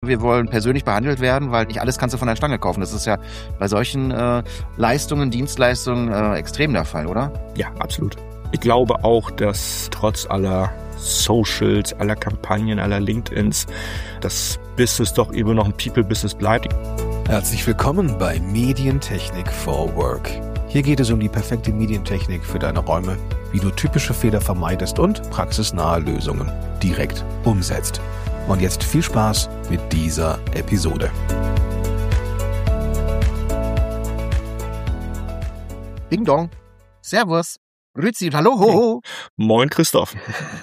Wir wollen persönlich behandelt werden, weil nicht alles kannst du von der Stange kaufen. Das ist ja bei solchen Leistungen, Dienstleistungen extrem der Fall, oder? Ja, absolut. Ich glaube auch, dass trotz aller Socials, aller Kampagnen, aller LinkedIns, das Business doch eben noch ein People-Business bleibt. Herzlich willkommen bei Medientechnik for Work. Hier geht es um die perfekte Medientechnik für deine Räume, wie du typische Fehler vermeidest und praxisnahe Lösungen direkt umsetzt. Und jetzt viel Spaß mit dieser Episode. Ding Dong. Servus. Grüezi und hallo. Ho. Moin Christoph.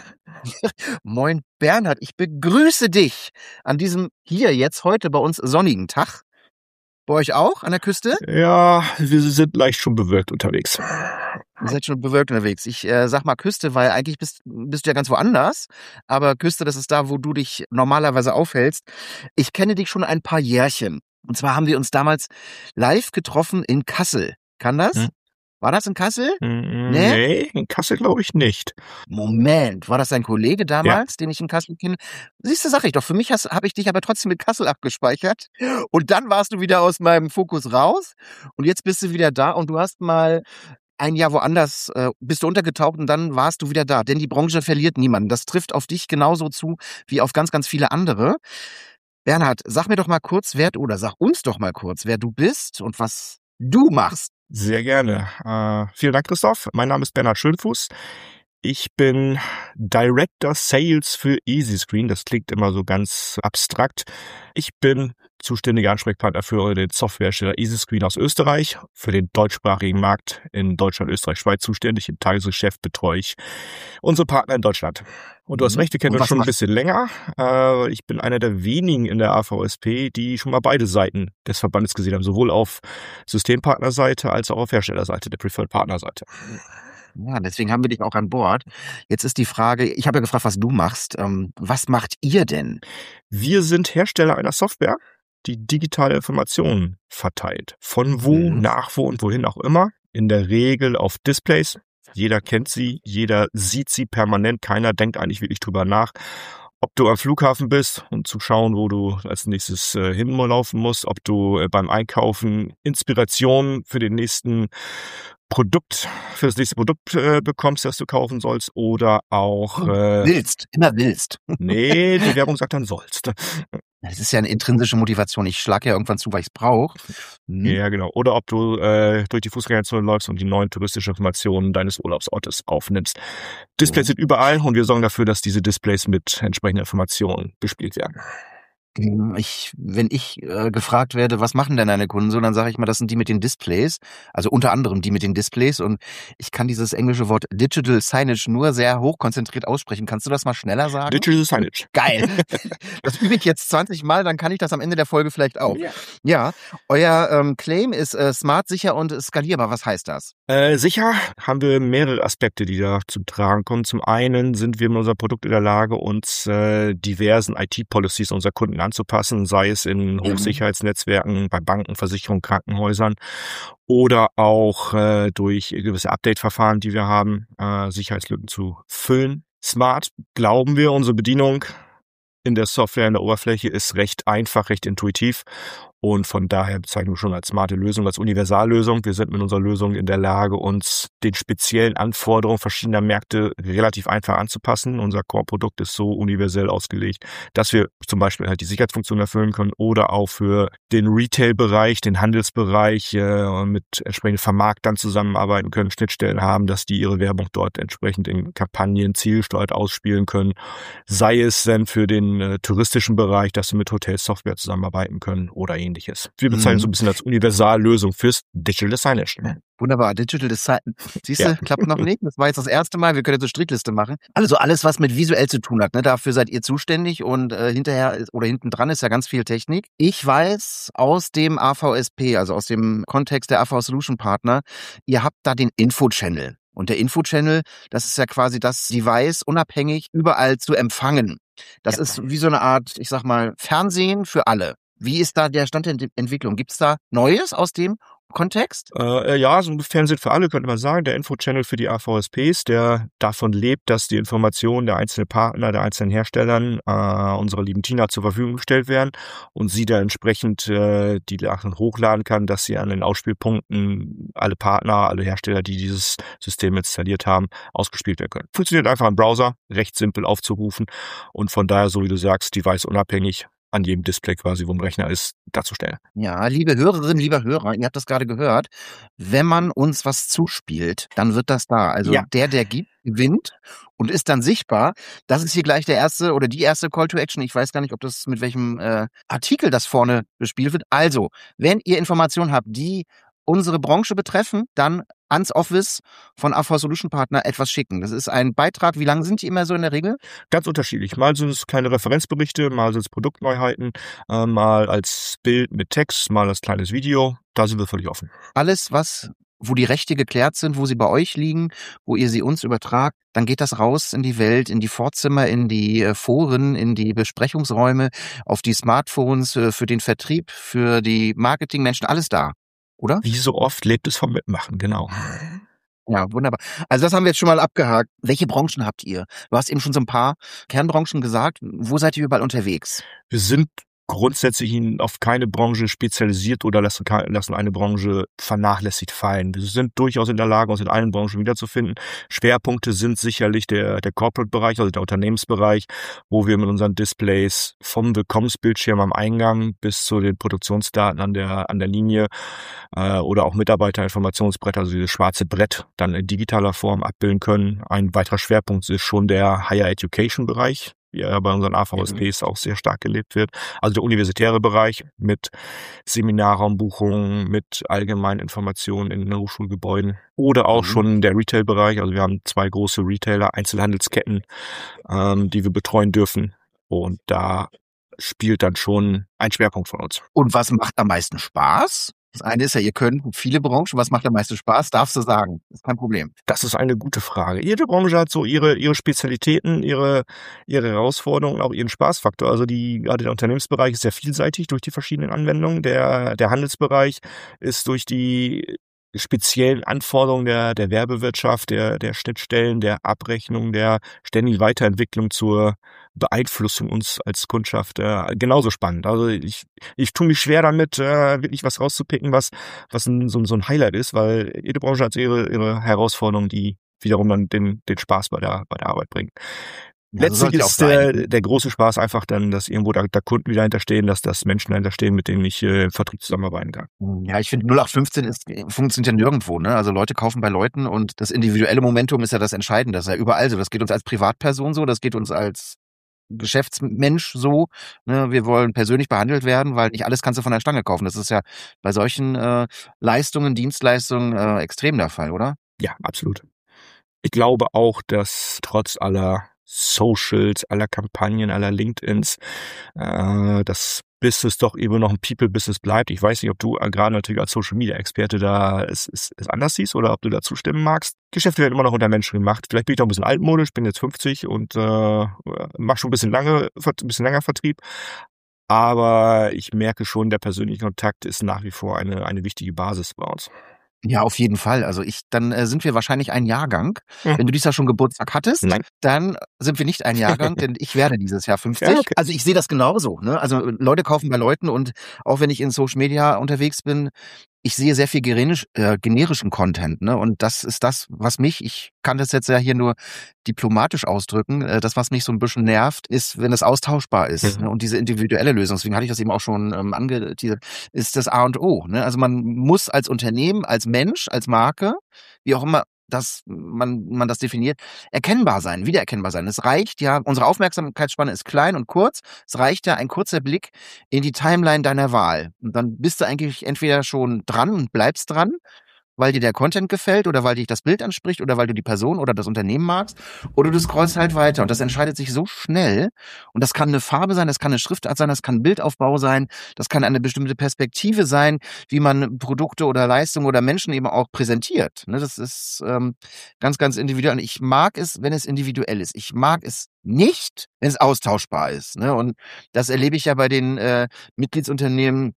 Moin Bernhard. Ich begrüße dich an diesem hier jetzt heute bei uns sonnigen Tag. Bei euch auch an der Küste? Ja, wir sind leicht schon bewölkt unterwegs. Ihr seid schon bewölkt unterwegs. Ich sag mal Küste, weil eigentlich bist du ja ganz woanders. Aber Küste, das ist da, wo du dich normalerweise aufhältst. Ich kenne dich schon ein paar Jährchen. Und zwar haben wir uns damals live getroffen in Kassel. Kann das? War das in Kassel? Nee, in Kassel glaube ich nicht. Moment, war das dein Kollege damals, den ich in Kassel kenne? Siehst du, sag ich doch, für mich habe ich dich aber trotzdem mit Kassel abgespeichert. Und dann warst du wieder aus meinem Fokus raus. Und jetzt bist du wieder da und du hast mal ein Jahr woanders, bist du untergetaucht und dann warst du wieder da. Denn die Branche verliert niemanden. Das trifft auf dich genauso zu wie auf ganz, ganz viele andere. Bernhard, sag uns doch mal kurz, wer du bist und was du machst. Sehr gerne. Vielen Dank, Christoph. Mein Name ist Bernhard Schönfuß. Ich bin Director Sales für EasyScreen. Das klingt immer so ganz abstrakt. Ich bin zuständiger Ansprechpartner für den Softwarehersteller EasyScreen aus Österreich, für den deutschsprachigen Markt in Deutschland, Österreich, Schweiz zuständig. Im Tagesgeschäft betreue ich unsere Partner in Deutschland. Und du hast recht, wir kennen uns schon ein bisschen länger. Ich bin einer der wenigen in der AVSP, die schon mal beide Seiten des Verbandes gesehen haben, sowohl auf Systempartnerseite als auch auf Herstellerseite, der Preferred Partnerseite. Ja, deswegen haben wir dich auch an Bord. Jetzt ist die Frage, ich habe ja gefragt, was du machst. Was macht ihr denn? Wir sind Hersteller einer Software, die digitale Informationen verteilt. Von wo, nach wo und wohin auch immer. In der Regel auf Displays. Jeder kennt sie, jeder sieht sie permanent. Keiner denkt eigentlich wirklich drüber nach. Ob du am Flughafen bist, um zu schauen, wo du als nächstes hinlaufen musst. Ob du beim Einkaufen Inspiration für das nächste Produkt bekommst, das du kaufen sollst, oder auch immer willst. Nee, die Werbung sagt dann sollst. Das ist ja eine intrinsische Motivation. Ich schlage ja irgendwann zu, weil ich es brauche. Ja, genau. Oder ob du durch die Fußgängerzone läufst und die neuen touristischen Informationen deines Urlaubsortes aufnimmst. Displays sind überall und wir sorgen dafür, dass diese Displays mit entsprechenden Informationen bespielt werden. Wenn ich gefragt werde, was machen denn deine Kunden so, dann sage ich mal, das sind die mit den Displays, also unter anderem die mit den Displays, und ich kann dieses englische Wort Digital Signage nur sehr hochkonzentriert aussprechen. Kannst du das mal schneller sagen? Digital Signage. Geil. Das übe ich jetzt 20 Mal, dann kann ich das am Ende der Folge vielleicht auch. Ja, euer Claim ist smart, sicher und skalierbar. Was heißt das? Sicher haben wir mehrere Aspekte, die da zum Tragen kommen. Zum einen sind wir mit unserem Produkt in der Lage, uns diversen IT-Policies unserer Kunden anzupassen, sei es in Hochsicherheitsnetzwerken, bei Banken, Versicherungen, Krankenhäusern oder auch durch gewisse Update-Verfahren, die wir haben, Sicherheitslücken zu füllen. Smart, glauben wir, unsere Bedienung in der Software, in der Oberfläche ist recht einfach, recht intuitiv. Und von daher bezeichnen wir schon als smarte Lösung, als Universallösung. Wir sind mit unserer Lösung in der Lage, uns den speziellen Anforderungen verschiedener Märkte relativ einfach anzupassen. Unser Core-Produkt ist so universell ausgelegt, dass wir zum Beispiel halt die Sicherheitsfunktion erfüllen können oder auch für den Retail-Bereich, den Handelsbereich mit entsprechenden Vermarktern zusammenarbeiten können, Schnittstellen haben, dass die ihre Werbung dort entsprechend in Kampagnen zielgesteuert ausspielen können. Sei es dann für den touristischen Bereich, dass wir mit Hotelsoftware zusammenarbeiten können oder ähnliches. Wir bezeichnen so ein bisschen als Universallösung fürs Digital Signage. Wunderbar, Digital Design. Siehst du, klappt noch nicht. Das war jetzt das erste Mal. Wir können jetzt eine Strichliste machen. Also alles, was mit visuell zu tun hat, ne, dafür seid ihr zuständig und hinterher oder hinten dran ist ja ganz viel Technik. Ich weiß aus dem AVSP, also aus dem Kontext der AV Solution Partner, ihr habt da den Info-Channel. Und der Info-Channel, das ist ja quasi das Device, unabhängig überall zu empfangen. Das ist wie so eine Art, ich sag mal, Fernsehen für alle. Wie ist da der Stand der Entwicklung? Gibt es da Neues aus dem Kontext? Ja, so ein Fernsehen für alle, könnte man sagen. Der Info-Channel für die AVSPs, der davon lebt, dass die Informationen der einzelnen Partner, der einzelnen Herstellern unserer lieben Tina zur Verfügung gestellt werden und sie da entsprechend die Sachen hochladen kann, dass sie an den Ausspielpunkten alle Partner, alle Hersteller, die dieses System installiert haben, ausgespielt werden können. Funktioniert einfach im Browser, recht simpel aufzurufen und von daher, so wie du sagst, device-unabhängig an jedem Display quasi, wo ein Rechner ist, darzustellen. Ja, liebe Hörerinnen, lieber Hörer, ihr habt das gerade gehört. Wenn man uns was zuspielt, dann wird das da. Also Ja. der gibt, gewinnt und ist dann sichtbar. Das ist hier gleich der erste oder die erste Call to Action. Ich weiß gar nicht, ob das mit welchem Artikel das vorne bespielt wird. Also, wenn ihr Informationen habt, die unsere Branche betreffen, dann ans Office von AV Solution Partner etwas schicken. Das ist ein Beitrag. Wie lang sind die immer so in der Regel? Ganz unterschiedlich. Mal sind es kleine Referenzberichte, mal sind es Produktneuheiten, mal als Bild mit Text, mal als kleines Video. Da sind wir völlig offen. Alles, wo die Rechte geklärt sind, wo sie bei euch liegen, wo ihr sie uns übertragt, dann geht das raus in die Welt, in die Vorzimmer, in die Foren, in die Besprechungsräume, auf die Smartphones, für den Vertrieb, für die Marketingmenschen, alles da, oder? Wie so oft lebt es vom Mitmachen, genau. Ja, wunderbar. Also das haben wir jetzt schon mal abgehakt. Welche Branchen habt ihr? Du hast eben schon so ein paar Kernbranchen gesagt. Wo seid ihr überall unterwegs? Wir sind grundsätzlich auf keine Branche spezialisiert oder lassen eine Branche vernachlässigt fallen. Wir sind durchaus in der Lage, uns in allen Branchen wiederzufinden. Schwerpunkte sind sicherlich der Corporate-Bereich, also der Unternehmensbereich, wo wir mit unseren Displays vom Willkommensbildschirm am Eingang bis zu den Produktionsdaten an der Linie oder auch Mitarbeiterinformationsbrett, also dieses schwarze Brett, dann in digitaler Form abbilden können. Ein weiterer Schwerpunkt ist schon der Higher Education-Bereich, wie er bei unseren AVSPs auch sehr stark gelebt wird. Also der universitäre Bereich mit Seminarraumbuchungen, mit allgemeinen Informationen in den Hochschulgebäuden oder auch schon der Retail-Bereich. Also wir haben 2 große Retailer, Einzelhandelsketten, die wir betreuen dürfen. Und da spielt dann schon ein Schwerpunkt von uns. Und was macht am meisten Spaß? Das eine ist ja, ihr könnt viele Branchen. Was macht am meisten Spaß? Darfst du sagen. Das ist kein Problem. Das ist eine gute Frage. Jede Branche hat so ihre Spezialitäten, ihre Herausforderungen, auch ihren Spaßfaktor. Also gerade der Unternehmensbereich ist sehr vielseitig durch die verschiedenen Anwendungen. Der Handelsbereich ist durch die speziellen Anforderungen der Werbewirtschaft, der Schnittstellen, der Abrechnung, der ständigen Weiterentwicklung zur Beeinflussung uns als Kundschaft genauso spannend. Also ich tue mich schwer damit, wirklich was rauszupicken, was so ein Highlight ist, weil jede Branche hat ihre Herausforderungen, die wiederum dann den Spaß bei der Arbeit bringen. Ja, Letztlich ist der große Spaß einfach dann, dass irgendwo da Kunden wieder hinterstehen, dass das Menschen dahinterstehen, mit denen ich im Vertrieb zusammenarbeiten kann. Ja, ich finde 0815 funktioniert ja nirgendwo, ne? Also Leute kaufen bei Leuten und das individuelle Momentum ist ja das Entscheidende. Das ist ja überall so. Das geht uns als Privatperson so, das geht uns als Geschäftsmensch so. Ne? Wir wollen persönlich behandelt werden, weil nicht alles kannst du von der Stange kaufen. Das ist ja bei solchen Leistungen, Dienstleistungen extrem der Fall, oder? Ja, absolut. Ich glaube auch, dass trotz aller Socials, aller Kampagnen, aller LinkedIns, das Business doch eben noch ein People-Business bleibt. Ich weiß nicht, ob du gerade natürlich als Social-Media-Experte da es anders siehst oder ob du da zustimmen magst. Geschäfte werden immer noch unter Menschen gemacht. Vielleicht bin ich doch ein bisschen altmodisch, bin jetzt 50 und mache schon ein bisschen länger Vertrieb. Aber ich merke schon, der persönliche Kontakt ist nach wie vor eine wichtige Basis bei uns. Ja, auf jeden Fall. Also dann sind wir wahrscheinlich ein Jahrgang. Wenn du dieses Jahr schon Geburtstag hattest, Nein. Dann sind wir nicht ein Jahrgang, denn ich werde dieses Jahr 50. Ja, okay. Also ich sehe das genauso. Ne? Also Leute kaufen bei Leuten und auch wenn ich in Social Media unterwegs bin, ich sehe sehr viel generischen Content, ne? Und das ist das, was mich, ich kann das jetzt ja hier nur diplomatisch ausdrücken, das, was mich so ein bisschen nervt, ist, wenn es austauschbar ist. Ne? Und diese individuelle Lösung, deswegen hatte ich das eben auch schon angeteasert, ist das A und O. Ne? Also man muss als Unternehmen, als Mensch, als Marke, wie auch immer, dass man das definiert, erkennbar sein, wiedererkennbar sein. Es reicht ja, unsere Aufmerksamkeitsspanne ist klein und kurz, es reicht ja ein kurzer Blick in die Timeline deiner Wahl. Und dann bist du eigentlich entweder schon dran und bleibst dran, weil dir der Content gefällt oder weil dich das Bild anspricht oder weil du die Person oder das Unternehmen magst, oder du scrollst halt weiter und das entscheidet sich so schnell und das kann eine Farbe sein, das kann eine Schriftart sein, das kann ein Bildaufbau sein, das kann eine bestimmte Perspektive sein, wie man Produkte oder Leistungen oder Menschen eben auch präsentiert. Ne, das ist ganz, ganz individuell und ich mag es, wenn es individuell ist. Ich mag es nicht, wenn es austauschbar ist. Ne? Und das erlebe ich ja bei den Mitgliedsunternehmen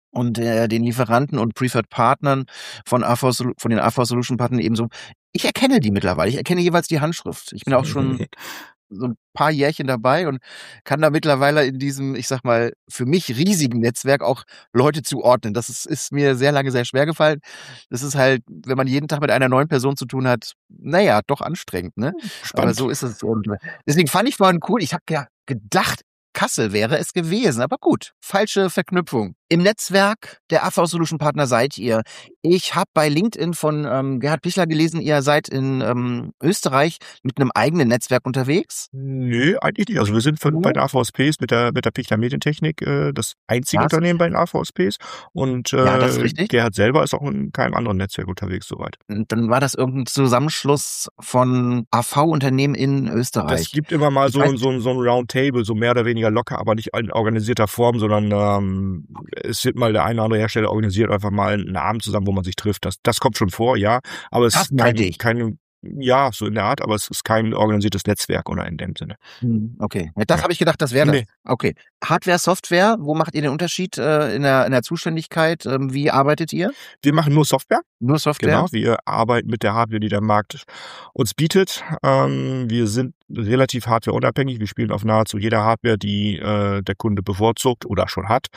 und den Lieferanten und Preferred Partnern von den AV Solution Partnern ebenso. Ich erkenne die mittlerweile. Ich erkenne jeweils die Handschrift. Ich bin auch schon so ein paar Jährchen dabei und kann da mittlerweile in diesem, ich sag mal, für mich riesigen Netzwerk auch Leute zuordnen. Das ist mir sehr lange sehr schwer gefallen. Das ist halt, wenn man jeden Tag mit einer neuen Person zu tun hat, naja, doch anstrengend, ne? Spannend. Aber so ist es. Und deswegen fand ich vorhin cool. Ich habe ja gedacht, Kassel wäre es gewesen, aber gut, falsche Verknüpfung. Im Netzwerk der AV Solution Partner seid ihr. Ich habe bei LinkedIn von Gerhard Pichler gelesen, ihr seid in Österreich mit einem eigenen Netzwerk unterwegs. Nö, eigentlich nicht. Also wir sind bei den AVSPs mit der Pichler Medientechnik das einzige Unternehmen bei den AVSPs und das ist richtig. Gerhard selber ist auch in keinem anderen Netzwerk unterwegs soweit. Und dann war das irgendein Zusammenschluss von AV-Unternehmen in Österreich. Es gibt immer mal so ein Roundtable, so mehr oder weniger locker, aber nicht in organisierter Form, sondern es wird mal der eine oder andere Hersteller organisiert, einfach mal einen Abend zusammen, wo man sich trifft. Das kommt schon vor, ja. Aber es ist keine, ja, so in der Art, aber es ist kein organisiertes Netzwerk oder in dem Sinne. Okay. Ja, das habe ich gedacht, das wäre das. Okay. Hardware, Software, wo macht ihr den Unterschied in der Zuständigkeit? Wie arbeitet ihr? Wir machen nur Software. Nur Software? Genau, wir arbeiten mit der Hardware, die der Markt uns bietet. Wir sind relativ hardwareunabhängig. Wir spielen auf nahezu jeder Hardware, die der Kunde bevorzugt oder schon hat.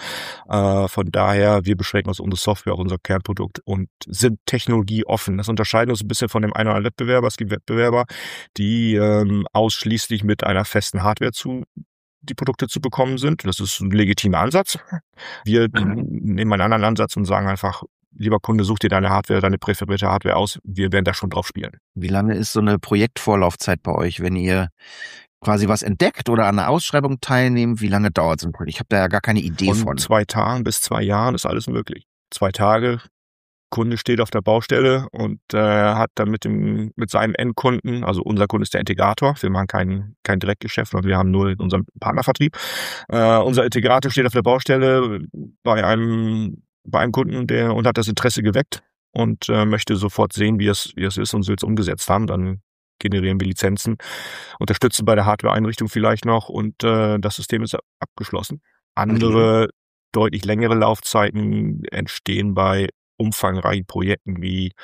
Von daher, wir beschränken uns unsere Software auf unser Kernprodukt und sind technologieoffen. Das unterscheidet uns ein bisschen von dem einen oder anderen Wettbewerber. Es gibt Wettbewerber, die ausschließlich mit einer festen Hardware die Produkte zu bekommen sind. Das ist ein legitimer Ansatz. Wir nehmen einen anderen Ansatz und sagen einfach, lieber Kunde, such dir deine Hardware, deine präferierte Hardware aus. Wir werden da schon drauf spielen. Wie lange ist so eine Projektvorlaufzeit bei euch, wenn ihr quasi was entdeckt oder an einer Ausschreibung teilnehmt? Wie lange dauert so ein Projekt? Ich habe da ja gar keine Idee von. 2 Tagen bis 2 Jahren ist alles möglich. 2 Tage, Kunde steht auf der Baustelle und hat dann mit seinem Endkunden, also unser Kunde ist der Integrator, wir machen kein Direktgeschäft, sondern wir haben nur unseren Partnervertrieb. Unser Integrator steht auf der Baustelle bei einem Kunden, und hat das Interesse geweckt und möchte sofort sehen, wie es ist und will es umgesetzt haben. Dann generieren wir Lizenzen, unterstützen bei der Hardware-Einrichtung vielleicht noch und das System ist abgeschlossen. Andere, deutlich längere Laufzeiten entstehen bei umfangreichen Projekten wie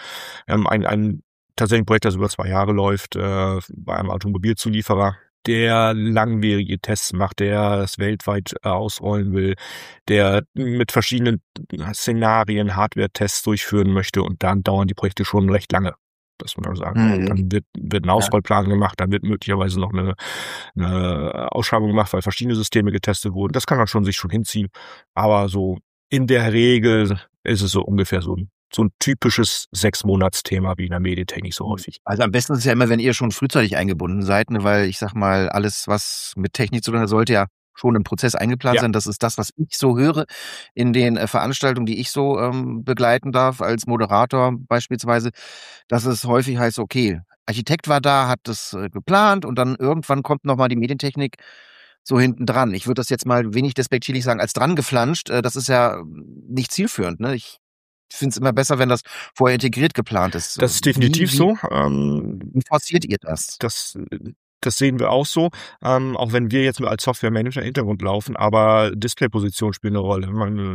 ein tatsächlich Projekt, das über 2 Jahre läuft, bei einem Automobilzulieferer, der langwierige Tests macht, der das weltweit ausrollen will, der mit verschiedenen Szenarien Hardware-Tests durchführen möchte und dann dauern die Projekte schon recht lange. Das muss man sagen. Dann wird ein Ausrollplan gemacht, dann wird möglicherweise noch eine Ausschreibung gemacht, weil verschiedene Systeme getestet wurden. Das kann dann sich schon hinziehen. Aber so in der Regel ist es so ungefähr so ein typisches 6-Monats-Thema wie in der Medientechnik so häufig. Also am besten ist es ja immer, wenn ihr schon frühzeitig eingebunden seid, ne, weil ich sag mal, alles, was mit Technik zu tun hat, sollte ja schon im Prozess eingeplant sein. Das ist das, was ich so höre in den Veranstaltungen, die ich so begleiten darf, als Moderator beispielsweise, dass es häufig heißt, okay, Architekt war da, hat das geplant und dann irgendwann kommt nochmal die Medientechnik so hinten dran. Ich würde das jetzt mal wenig despektierlich sagen, als dran geflanscht. Das ist ja nicht zielführend, ne? Ich finde es immer besser, wenn das vorher integriert geplant ist. Das ist definitiv so. Wie forciert ihr das? Das sehen wir auch so, auch wenn wir jetzt als Software-Manager im Hintergrund laufen, aber Displayposition spielt eine Rolle.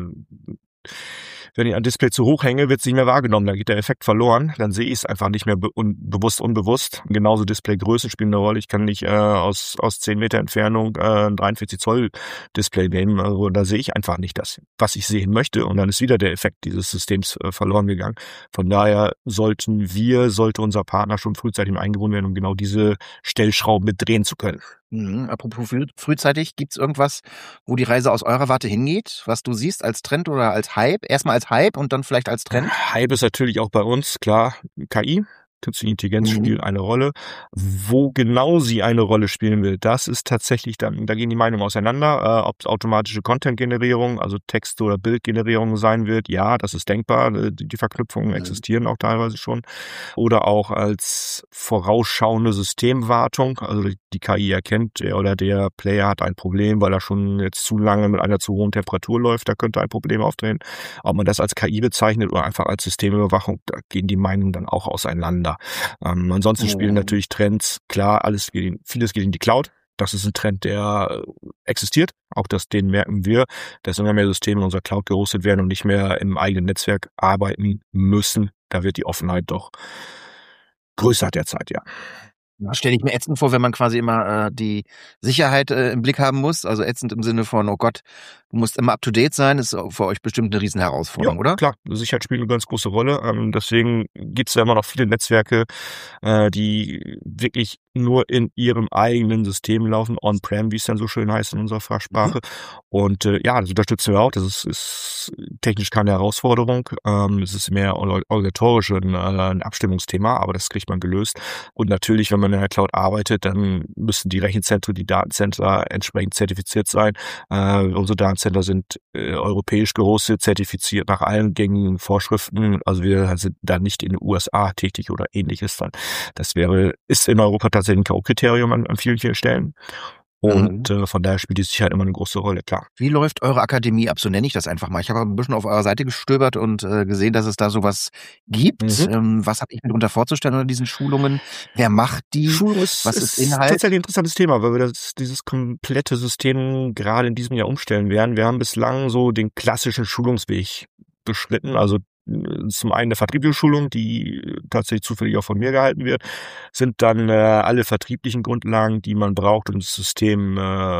Wenn ich ein Display zu hoch hänge, wird es nicht mehr wahrgenommen, dann geht der Effekt verloren, dann sehe ich es einfach nicht mehr unbewusst. Genauso Displaygrößen spielen eine Rolle. Ich kann nicht aus 10 Meter Entfernung ein 43 Zoll Display nehmen, also da sehe ich einfach nicht das, was ich sehen möchte und dann ist wieder der Effekt dieses Systems verloren gegangen. Von daher sollte unser Partner schon frühzeitig eingebunden werden, um genau diese Stellschrauben mit drehen zu können. Apropos frühzeitig, gibt's irgendwas, wo die Reise aus eurer Warte hingeht, was du siehst als Trend oder als Hype? Erstmal als Hype und dann vielleicht als Trend? Hype ist natürlich auch bei uns, klar, KI. Künstliche Intelligenz spielt eine Rolle. Wo genau sie eine Rolle spielen will, das ist tatsächlich dann, da gehen die Meinungen auseinander, ob es automatische Content-Generierung, also Text- oder Bildgenerierung sein wird. Ja, das ist denkbar. Die Verknüpfungen existieren auch teilweise schon. Oder auch als vorausschauende Systemwartung, also die KI erkennt, der oder der Player hat ein Problem, weil er schon jetzt zu lange mit einer zu hohen Temperatur läuft, da könnte ein Problem auftreten. Ob man das als KI bezeichnet oder einfach als Systemüberwachung, da gehen die Meinungen dann auch auseinander. Ansonsten spielen natürlich Trends, klar, vieles geht in die Cloud. das ist ein Trend, der existiert. Auch den merken wir, dass immer mehr Systeme in unserer Cloud gehostet werden und nicht mehr im eigenen Netzwerk arbeiten müssen. Da wird die Offenheit doch größer derzeit, ja. Das stelle ich mir ätzend vor, wenn man quasi immer die Sicherheit im Blick haben muss. Also ätzend im Sinne von, oh Gott, du musst immer up-to-date sein. Ist für euch bestimmt eine Riesenherausforderung, oder? Klar, Sicherheit spielt eine ganz große Rolle. Deswegen gibt es ja immer noch viele Netzwerke, die wirklich nur in ihrem eigenen System laufen, on-prem, wie es dann so schön heißt in unserer Fachsprache. Und das unterstützen wir auch. Das ist technisch keine Herausforderung. Es ist mehr organisatorisch ein Abstimmungsthema, aber das kriegt man gelöst. Und natürlich, wenn man in der Cloud arbeitet, dann müssen die Rechenzentren, die Datencenter entsprechend zertifiziert sein. Unsere Datencenter sind europäisch gehostet, zertifiziert nach allen gängigen Vorschriften. Also wir sind da nicht in den USA tätig oder ähnliches. Das ist in Europa tatsächlich ein K.O.-Kriterium an vielen Stellen. Und von daher spielt die Sicherheit immer eine große Rolle, klar. Wie läuft eure Akademie ab? So nenne ich das einfach mal. Ich habe ein bisschen auf eurer Seite gestöbert und gesehen, dass es da sowas gibt. Was habe ich mir darunter vorzustellen unter diesen Schulungen? Wer macht die? Schulung was ist Inhalt? Tatsächlich ein interessantes Thema, weil wir dieses komplette System gerade in diesem Jahr umstellen werden. Wir haben bislang so den klassischen Schulungsweg beschritten, also zum einen eine vertriebliche Schulung, die tatsächlich zufällig auch von mir gehalten wird, sind dann alle vertrieblichen Grundlagen, die man braucht, um das System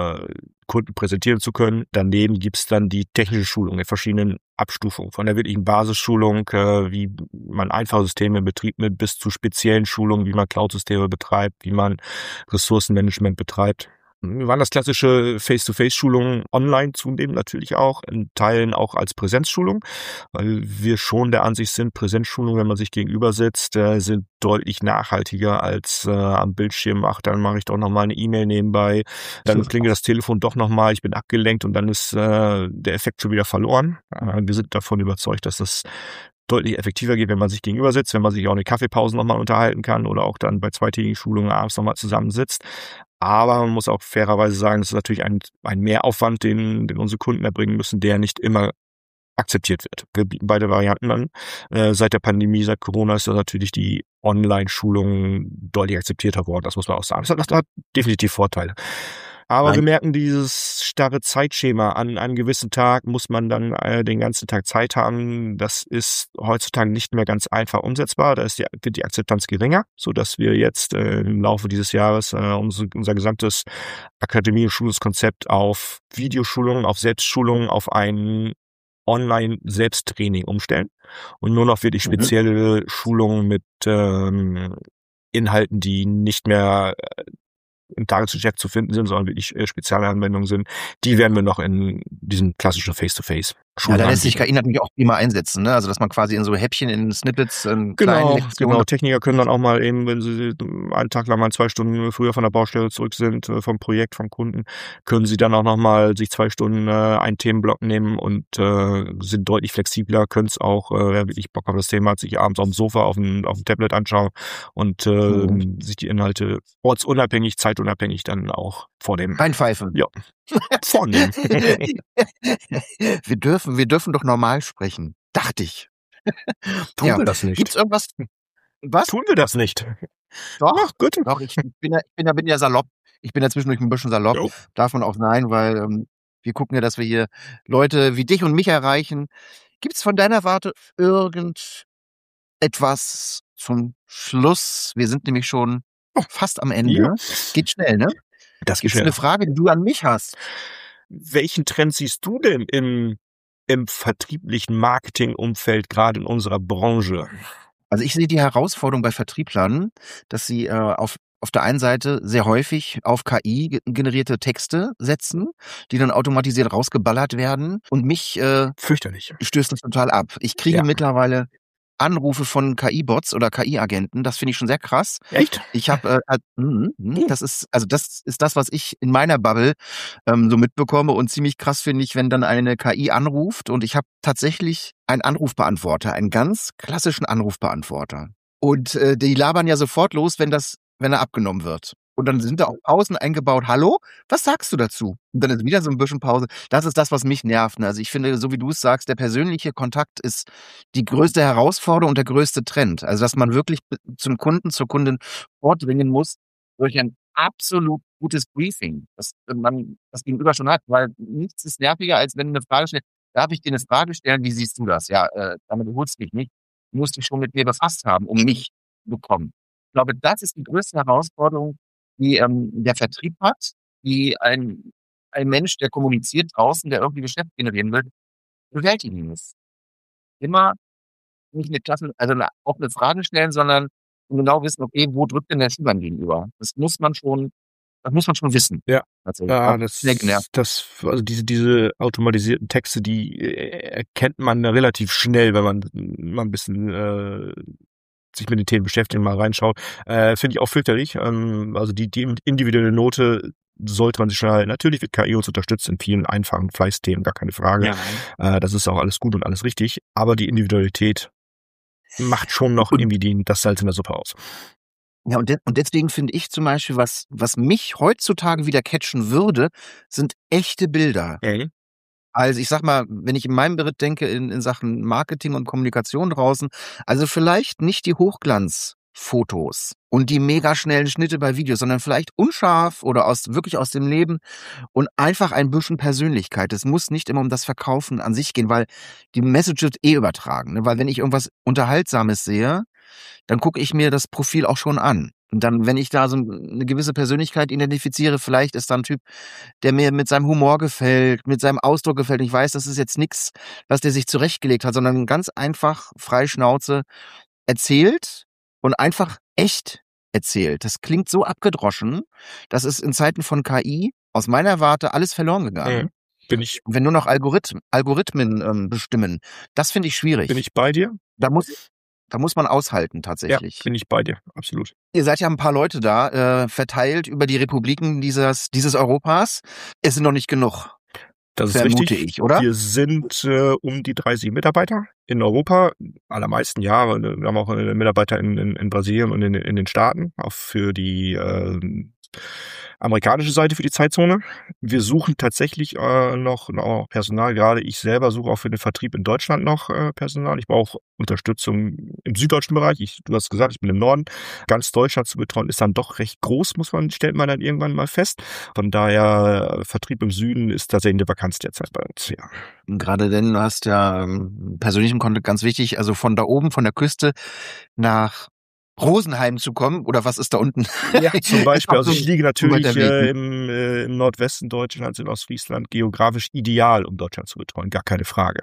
Kunden präsentieren zu können. Daneben gibt's dann die technische Schulung in verschiedenen Abstufungen, von der wirklichen Basisschulung, wie man einfache Systeme in Betrieb nimmt, bis zu speziellen Schulungen, wie man Cloud-Systeme betreibt, wie man Ressourcenmanagement betreibt. Wir waren das klassische Face-to-Face-Schulungen online zunehmend natürlich auch, in Teilen auch als Präsenzschulung, weil wir schon der Ansicht sind, Präsenzschulungen, wenn man sich gegenüber sitzt, sind deutlich nachhaltiger als am Bildschirm. Ach, dann mache ich doch nochmal eine E-Mail nebenbei, dann klingelt das Telefon doch nochmal, ich bin abgelenkt und dann ist der Effekt schon wieder verloren. Wir sind davon überzeugt, dass das deutlich effektiver geht, wenn man sich gegenüber sitzt, wenn man sich auch eine Kaffeepause nochmal unterhalten kann oder auch dann bei zweitägigen Schulungen abends nochmal zusammensitzt. Aber man muss auch fairerweise sagen, das ist natürlich ein Mehraufwand, den unsere Kunden erbringen müssen, der nicht immer akzeptiert wird. Wir bieten beide Varianten an. Seit der Pandemie, seit Corona ist das natürlich die Online-Schulung deutlich akzeptierter worden. Das muss man auch sagen. Das hat definitiv Vorteile. Aber wir merken, dieses starre Zeitschema, an einem gewissen Tag muss man dann den ganzen Tag Zeit haben. Das ist heutzutage nicht mehr ganz einfach umsetzbar. Da wird die Akzeptanz geringer, sodass wir jetzt im Laufe dieses Jahres unser gesamtes Akademie- und Schulungskonzept auf Videoschulungen, auf Selbstschulungen, auf ein Online-Selbsttraining umstellen und nur noch wirklich spezielle Schulungen mit Inhalten, die nicht mehr im Tagesgeschäft zu finden sind, sondern wirklich spezielle Anwendungen sind, die werden wir noch in diesem klassischen Face-to-Face Ja, da lässt sich KI natürlich auch prima einsetzen, ne? Also dass man quasi in so Häppchen, in Snippets, in kleinen Lektionen. Genau. Techniker können dann auch mal eben, wenn sie einen Tag lang mal 2 Stunden früher von der Baustelle zurück sind, vom Projekt, vom Kunden, können sie dann auch nochmal sich 2 Stunden einen Themenblock nehmen und sind deutlich flexibler, können es auch, wer wirklich Bock auf das Thema hat, sich abends auf dem Sofa auf dem Tablet anschauen und sich die Inhalte ortsunabhängig, zeitunabhängig dann auch vornehmen. Reinpfeifen. Ja. Vornehmen. Wir dürfen doch normal sprechen. Dachte ich. Tun wir das nicht. Gibt's irgendwas? Was? Tun wir das nicht. Doch. Ach, gut. Doch, ich bin ja salopp. Ich bin ja zwischendurch ein bisschen salopp. Jo. Darf man auch sein, weil wir gucken ja, dass wir hier Leute wie dich und mich erreichen. Gibt's von deiner Warte irgendetwas zum Schluss? Wir sind nämlich schon fast am Ende. Ja. Geht schnell, ne? Das geht Ist schnell. eine Frage, die du an mich hast. Welchen Trend siehst du denn im vertrieblichen Marketingumfeld, gerade in unserer Branche? Also ich sehe die Herausforderung bei Vertrieblern, dass sie auf der einen Seite sehr häufig auf KI generierte Texte setzen, die dann automatisiert rausgeballert werden. Und mich Fürchterlich. stößt das total ab. Ich kriege mittlerweile Anrufe von KI-Bots oder KI-Agenten. Das finde ich schon sehr krass. Echt? Ich habe, das ist das, was ich in meiner Bubble so mitbekomme. Und ziemlich krass finde ich, wenn dann eine KI anruft und ich habe tatsächlich einen Anrufbeantworter, einen ganz klassischen Anrufbeantworter. Und die labern ja sofort los, wenn er abgenommen wird. Und dann sind da auch Pausen eingebaut. Hallo, was sagst du dazu? Und dann ist wieder so ein bisschen Pause. Das ist das, was mich nervt. Also ich finde, so wie du es sagst, der persönliche Kontakt ist die größte Herausforderung und der größte Trend. Also dass man wirklich zum Kunden, zur Kundin vordringen muss durch ein absolut gutes Briefing, dass man das Gegenüber schon hat, weil nichts ist nerviger, als wenn du eine Frage stellst. Darf ich dir eine Frage stellen, wie siehst du das? Ja, damit holst du mich nicht. Du musst dich schon mit mir befasst haben, um mich zu bekommen. Ich glaube, das ist die größte Herausforderung, die der Vertrieb hat, die ein Mensch, der kommuniziert draußen, der irgendwie Geschäft generieren will, bewältigen muss. Immer nicht eine Klasse, also auch eine Frage stellen, sondern genau wissen, okay, wo drückt denn der Schuh beim Gegenüber? Das muss man schon wissen. Ja. Also, Ja, also diese automatisierten Texte, die erkennt man relativ schnell, wenn man mal ein bisschen sich mit den Themen beschäftigt und mal reinschaut. Finde ich auch fürchterlich. Also die individuelle Note sollte man sich schon halten. Natürlich wird KI uns unterstützt in vielen einfachen Fleißthemen, gar keine Frage. Ja. Das ist auch alles gut und alles richtig. Aber die Individualität macht schon noch irgendwie das Salz in der Suppe aus. Ja, und deswegen finde ich zum Beispiel, was mich heutzutage wieder catchen würde, sind echte Bilder. Okay. Also ich sag mal, wenn ich in meinem Bericht denke, in Sachen Marketing und Kommunikation draußen, also vielleicht nicht die Hochglanzfotos und die mega schnellen Schnitte bei Videos, sondern vielleicht unscharf oder wirklich aus dem Leben und einfach ein bisschen Persönlichkeit. Es muss nicht immer um das Verkaufen an sich gehen, weil die Message wird übertragen. Ne? Weil wenn ich irgendwas Unterhaltsames sehe, dann gucke ich mir das Profil auch schon an. Und dann, wenn ich da so eine gewisse Persönlichkeit identifiziere, vielleicht ist da ein Typ, der mir mit seinem Humor gefällt, mit seinem Ausdruck gefällt. Ich weiß, das ist jetzt nichts, was der sich zurechtgelegt hat, sondern ganz einfach frei Schnauze erzählt und einfach echt erzählt. Das klingt so abgedroschen, das ist in Zeiten von KI aus meiner Warte alles verloren gegangen. Wenn nur noch Algorithmen bestimmen, das finde ich schwierig. Bin ich bei dir? Da muss man aushalten, tatsächlich. Ja, bin ich bei dir, absolut. Ihr seid ja ein paar Leute da, verteilt über die Republiken dieses Europas. Es sind noch nicht genug. Das ist richtig, oder? Wir sind um die 30 Mitarbeiter in Europa, allermeisten Jahre. Wir haben auch Mitarbeiter in Brasilien und in den Staaten, auch für die amerikanische Seite, für die Zeitzone. Wir suchen tatsächlich noch Personal. Gerade ich selber suche auch für den Vertrieb in Deutschland noch Personal. Ich brauche Unterstützung im süddeutschen Bereich. Du hast gesagt, ich bin im Norden. Ganz Deutschland zu betreuen ist dann doch recht groß, stellt man dann irgendwann mal fest. Von daher, Vertrieb im Süden ist tatsächlich eine Vakanz derzeit bei uns, ja. Gerade denn, du hast ja persönlichen Kontakt ganz wichtig, also von da oben, von der Küste nach Rosenheim zu kommen, oder was ist da unten? Ja, zum Beispiel. Also ich liege natürlich im Nordwesten Deutschlands, in Ostfriesland, geografisch ideal, um Deutschland zu betreuen. Gar keine Frage.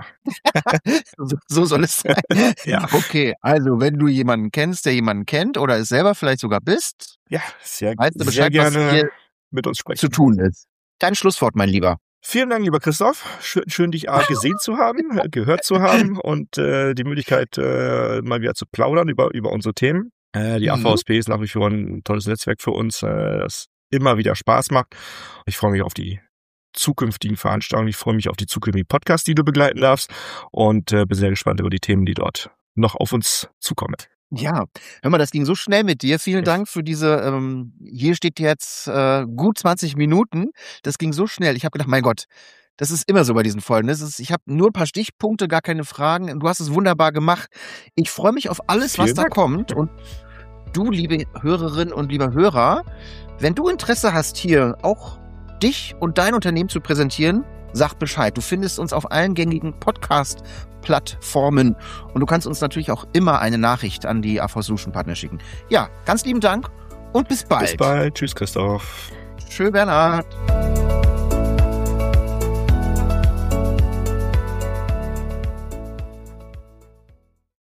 So soll es sein. Ja. Okay, also wenn du jemanden kennst, der jemanden kennt oder es selber vielleicht sogar bist, ja, sehr Bescheid, gerne was hier mit uns sprechen. Zu tun ist. Dein Schlusswort, mein Lieber. Vielen Dank, lieber Christoph. Schön dich gesehen zu haben, gehört zu haben und die Möglichkeit, mal wieder zu plaudern über unsere Themen. Die AVSP ist nach wie vor ein tolles Netzwerk für uns, das immer wieder Spaß macht. Ich freue mich auf die zukünftigen Veranstaltungen. Ich freue mich auf die zukünftigen Podcasts, die du begleiten darfst und bin sehr gespannt über die Themen, die dort noch auf uns zukommen. Ja, hör mal, das ging so schnell mit dir. Vielen Dank für diese, hier steht jetzt gut 20 Minuten. Das ging so schnell. Ich habe gedacht, mein Gott, das ist immer so bei diesen Folgen. Ich habe nur ein paar Stichpunkte, gar keine Fragen. Du hast es wunderbar gemacht. Ich freue mich auf alles, was da kommt. Und du, liebe Hörerinnen und lieber Hörer, wenn du Interesse hast, hier auch dich und dein Unternehmen zu präsentieren, sag Bescheid. Du findest uns auf allen gängigen Podcast-Plattformen und du kannst uns natürlich auch immer eine Nachricht an die AV Solution Partner schicken. Ja, ganz lieben Dank und bis bald. Bis bald. Tschüss, Christoph. Tschö, Bernhard.